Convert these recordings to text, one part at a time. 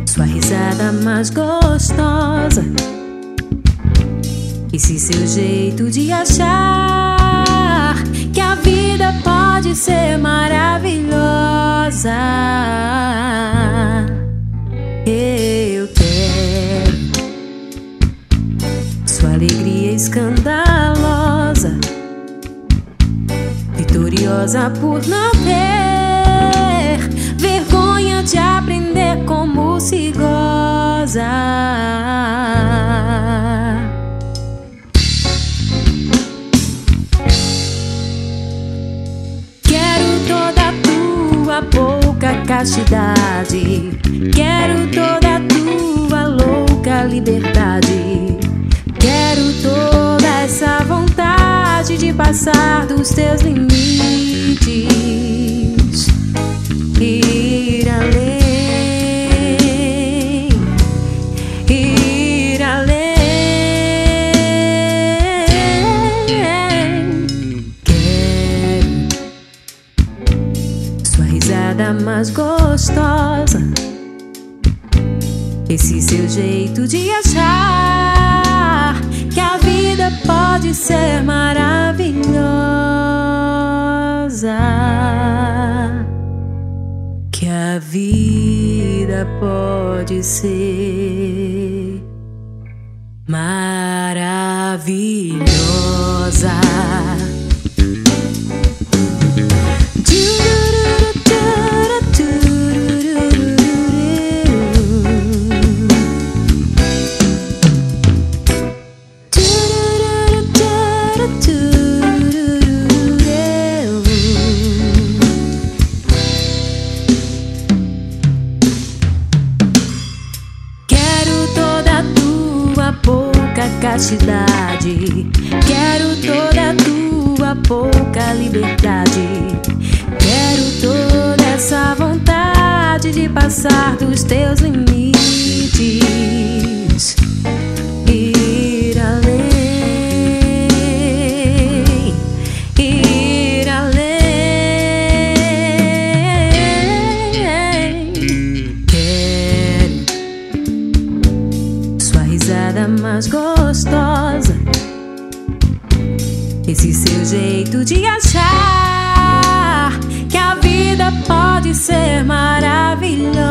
sua risada mais gostosa, esse seu jeito de achar que a vida pode ser maravilhosa. Eu quero sua alegria escandalosa, vitoriosa por não ter vergonha de aprender como se goza. Quero toda a tua pouca castidade, quero toda a tua louca liberdade, quero toda essa vontade de passar dos teus limites, ir além, ir além. Quero sua risada mais gostosa, esse seu jeito de achar que a vida pode ser maravilhosa, que a vida pode ser maravilhosa. Castidade, quero toda a tua pouca liberdade, quero toda essa vontade de passar dos teus limites, ir além, ir além. Quero sua risada mais gostosa, esse seu jeito de achar que a vida pode ser maravilhosa,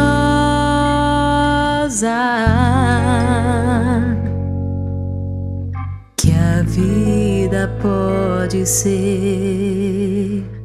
que a vida pode ser